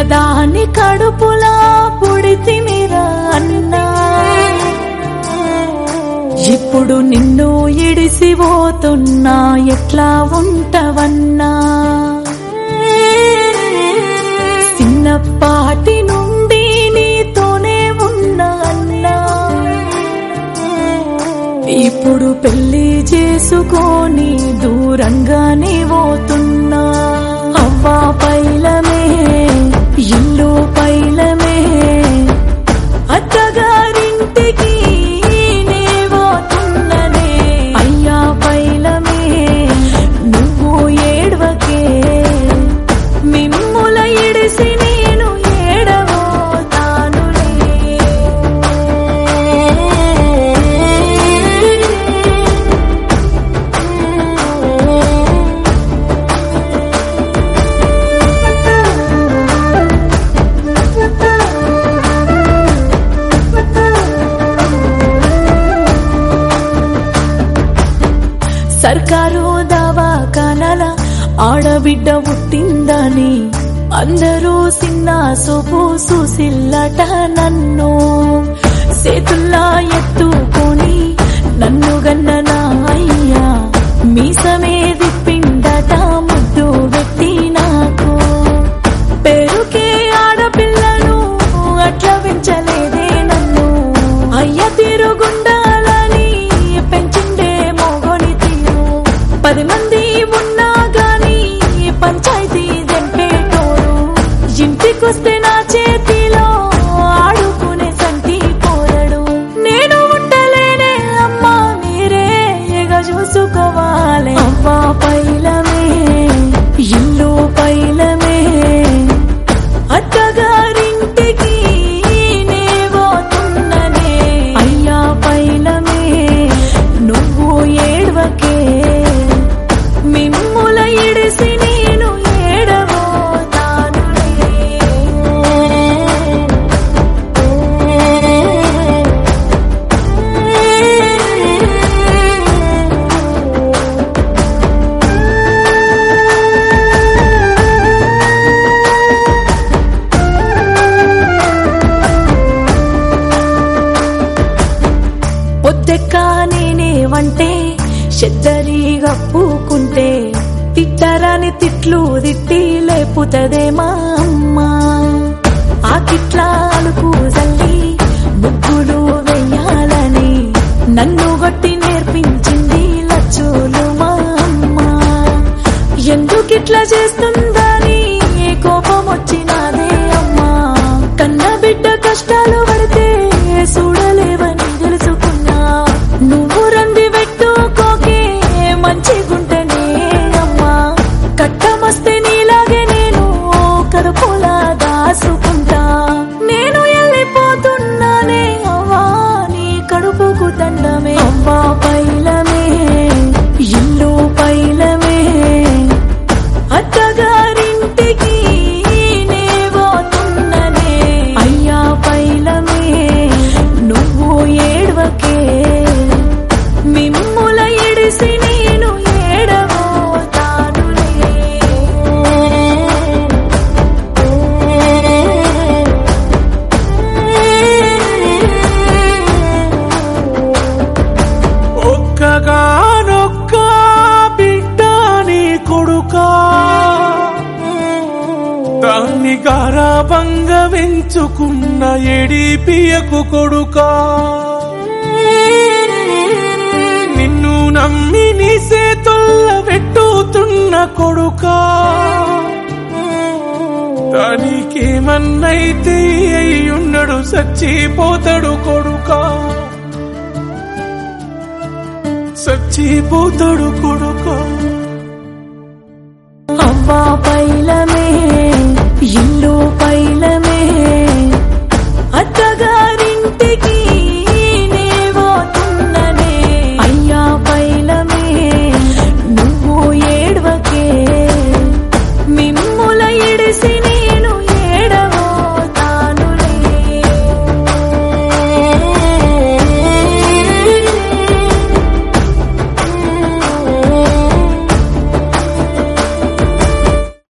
కన్నదాని కడుపులా పుడితిమిరా అన్నా, ఇప్పుడు నిన్ను ఇడిసిపోతున్నా ఎట్లా ఉంటవన్నా. చిన్నపాటి నుండి నీతోనే ఉన్నా అన్నా, ఇప్పుడు పెళ్లి చేసుకొని దూరంగానే పోతున్నా. అవ్వా పైలమే ఇల్లు పైలమే, అత్తగారింటికి నే పోతున్ననే. అయ్యా పైలమే నువ్వు ఏడ్వకే, మిమ్ముల ఇడిసి నేను ఏడవోతానులే. సర్కారు దవాఖానల ఆడబిడ్డ పుట్టిందని అందరూ చిన్న సోపు చూసిల్లట. నన్ను చేతుల్లా ఎత్తుకొని నన్ను గన్న నా అయ్యా మీసమే దిప్పిండట ముద్దు పెట్టి నాకు. పేరుకే ఆడపిల్లను అట్లా పెంచలేదే నన్ను, అయ్య తిరుగుండాలని పెంచిండే మోగోని తీరు. 10 మంది ఉన్నా గాని పంచాయతీ దెంపేటోడు, ఇంటికొస్తే నా చేతిలో ఆడుకునే సంటి పోరడు. నేను ఉండలేనే అమ్మా మీరే ఎగ చూసుకోవాలి. అవ్వా పైలమే ఇల్లు పైలమే, అత్తగారింటికి నే పోతున్ననే. అయ్యా పైలమే నువ్వు ఏడ్వకే, మిమ్ముల ఇడిసి నేను ఏడవోతానులే. పొద్దెక్క నేనేవంటే చెద్దరి గప్పుకుంటే తిట్టరాని తిట్లు తిట్టి లేపుతదే మా అమ్మ. ఆ కిట్లాలకు జల్లి ముగ్గులు వెయ్యాలని నన్ను గట్టి నేర్పించింది లచ్చులు మా అమ్మ. ఎందుకిట్లా చేస్తుందని కోపం వచ్చినాదే అమ్మా. కన్న బిడ్డ కష్టాలు పడితే చూడలేవని తెలుసుకున్నా. నువ్వు రంది పెట్టుకోకే మంచిగుంటనే అమ్మా, కట్టమస్తే నీలాగే నేను కడుపులా దాసుకుంటా. నేను వెళ్ళిపోతున్నానే అవ్వా నీ కడుపుకు దండమే. అవ్వా పైలమే ఇల్లు పైలమే, అత్తగారింటికి నే పోతున్ననే. అయ్యా పైలమే నువ్వు ఏడ్వకే, మిమ్ముల ఇడిసి నేను ఏడవోతానులే. ఒక్కగానొక్క బిడ్డ నీ కొడుకా, దాన్ని గారాబంగా పెంచుకున్న ఎడిపియకు కొడుకా. నిన్ను నమ్మి నీ చేతుల్ల పెట్టుతున్న కొడుకా, దానికేమన్నైతే అయ్యున్నడు చచ్చిపోతాడు కొడుకా, చచ్చిపోతాడు కొడుకా. అవ్వా పైలమే